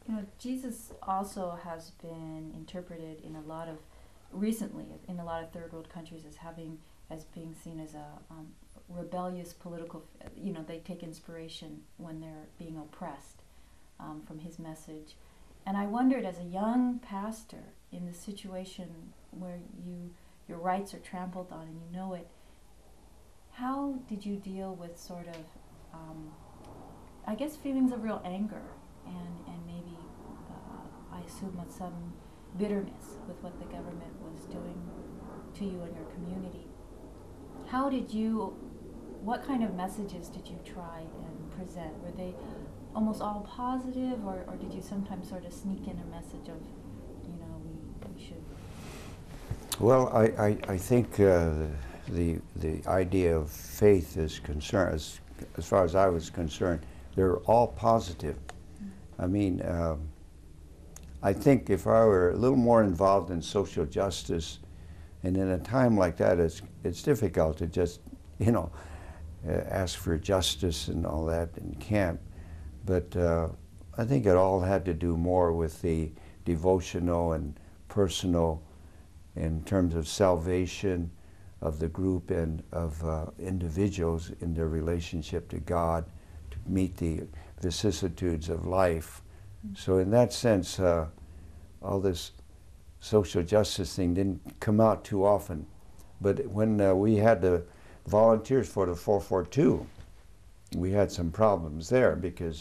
You know, Jesus also has been interpreted in a lot of, recently, in a lot of third world countries as being seen as a rebellious political, you know, they take inspiration when they're being oppressed from his message. And I wondered, as a young pastor in the situation where your rights are trampled on and you know it, how did you deal with sort of, I guess, feelings of real anger and maybe, I assume, some bitterness with what the government was doing to you and your community? How did you, what kind of messages did you try and present? Were they almost all positive, or did you sometimes sort of sneak in a message of, you know, we should? Well, I think the idea of faith is concerned, as far as I was concerned, they're all positive. I mean, I think if I were a little more involved in social justice, and in a time like that, it's difficult to just, you know, ask for justice and all that in camp. But I think it all had to do more with the devotional and personal, in terms of salvation of the group and of individuals in their relationship to God, to meet the vicissitudes of life. So in that sense, all this social justice thing didn't come out too often. But when we had the volunteers for the 442, we had some problems there because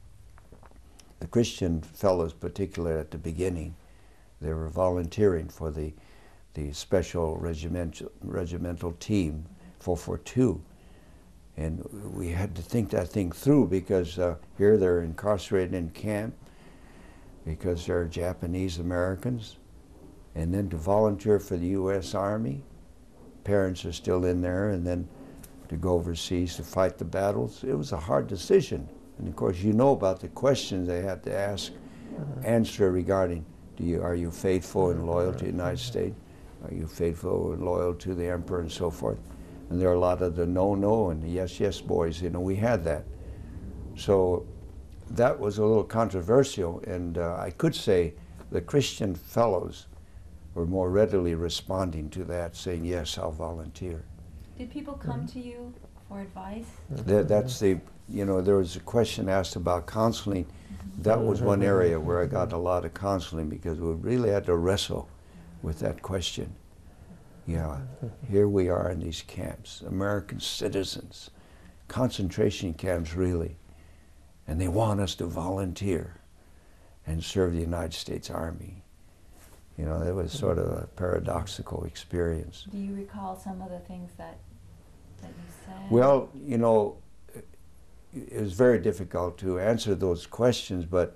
the Christian fellows, particularly at the beginning, they were volunteering for the special regimental team, 442. And we had to think that thing through because here they're incarcerated in camp because they're Japanese Americans. And then to volunteer for the U.S. Army, parents are still in there, and then to go overseas to fight the battles. It was a hard decision. And of course, you know about the questions they had to ask, answer regarding, are you faithful and loyal to the United States? Are you faithful and loyal to the emperor and so forth? And there are a lot of the no and the yes boys, you know, we had that. So that was a little controversial, and I could say the Christian fellows were more readily responding to that, saying, yes, I'll volunteer. Did people come to you for advice? That's the, you know, there was a question asked about counseling. That was one area where I got a lot of counseling because we really had to wrestle with that question. Yeah, here we are in these camps, American citizens, concentration camps really, and they want us to volunteer and serve the United States Army. You know, it was sort of a paradoxical experience. Do you recall some of the things that you said? Well, you know, it was very difficult to answer those questions, but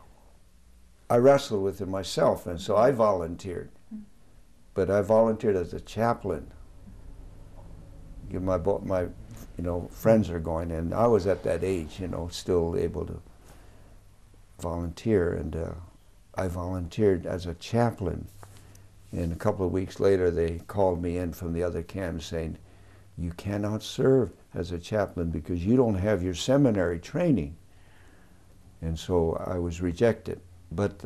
I wrestled with it myself, and so I volunteered. But I volunteered as a chaplain. My you know, friends are going, and I was at that age, you know, still able to volunteer, and I volunteered as a chaplain. And a couple of weeks later, they called me in from the other camp saying, you cannot serve as a chaplain because you don't have your seminary training. And so I was rejected. But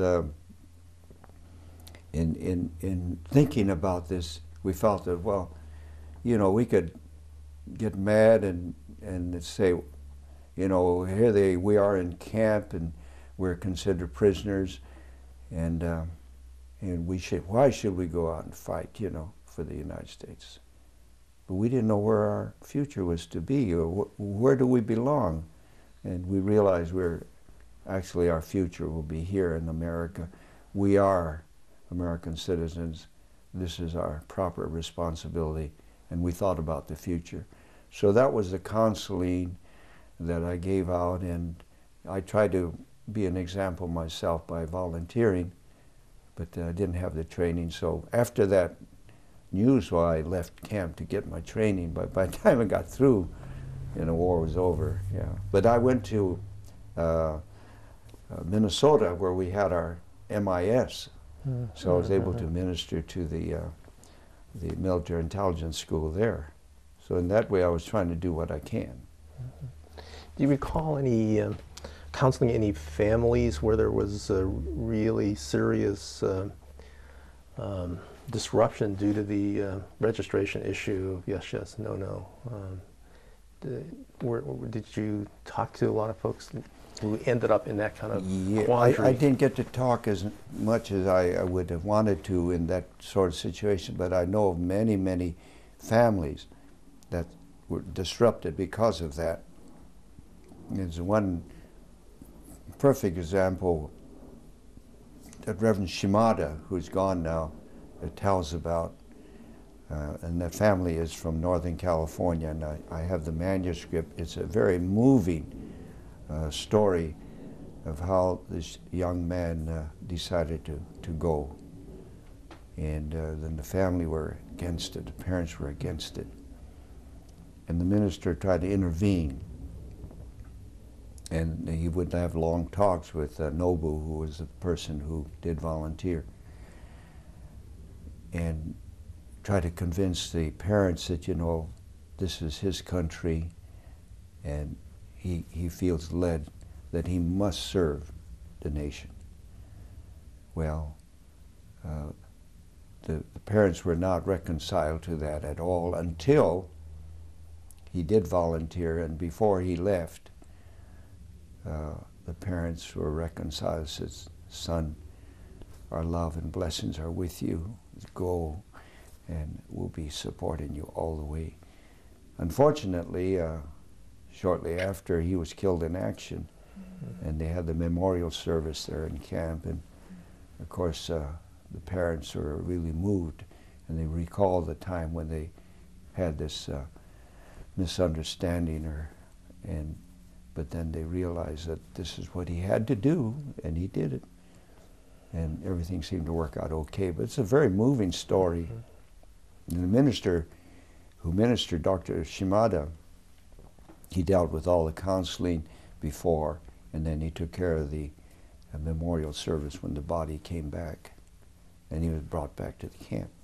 in thinking about this, we felt that, well, you know, we could get mad and say, you know, here we are in camp and we're considered prisoners, and why should we go out and fight, you know, for the United States? But we didn't know where our future was to be, or where do we belong? And we realized actually our future will be here in America. We are American citizens. This is our proper responsibility, and we thought about the future. So that was the counseling that I gave out, and I tried to be an example myself by volunteering, but I didn't have the training. So after that news, well, I left camp to get my training, but by the time I got through, you know, war was over, yeah. But I went to Minnesota, where we had our MIS, so I was able to minister to the military intelligence school there. So in that way, I was trying to do what I can. Do you recall any counseling any families where there was a really serious disruption due to the registration issue of yes, yes, no, no? Did you talk to a lot of folks who ended up in that kind of quandary? I didn't get to talk as much as I would have wanted to in that sort of situation, but I know of many, many families that were disrupted because of that. There's one perfect example that Reverend Shimada, who's gone now, tells about, and that family is from Northern California, and I have the manuscript. It's a very moving story of how this young man decided to go. And then the family were against it, the parents were against it. And the minister tried to intervene. And he would have long talks with Nobu, who was the person who did volunteer, and try to convince the parents that, you know, this is his country, and he feels led that he must serve the nation. Well, the parents were not reconciled to that at all until he did volunteer, and before he left, the parents were reconciled. Said, "Son, our love and blessings are with you. Go, and we'll be supporting you all the way." Unfortunately, shortly after, he was killed in action, and they had the memorial service there in camp, and of course the parents were really moved, and they recalled the time when they had this misunderstanding, but then they realized that this is what he had to do, and he did it, and everything seemed to work out okay. But it's a very moving story. And the minister who ministered, Dr. Shimada, he dealt with all the counseling before, and then he took care of the memorial service when the body came back, and he was brought back to the camp.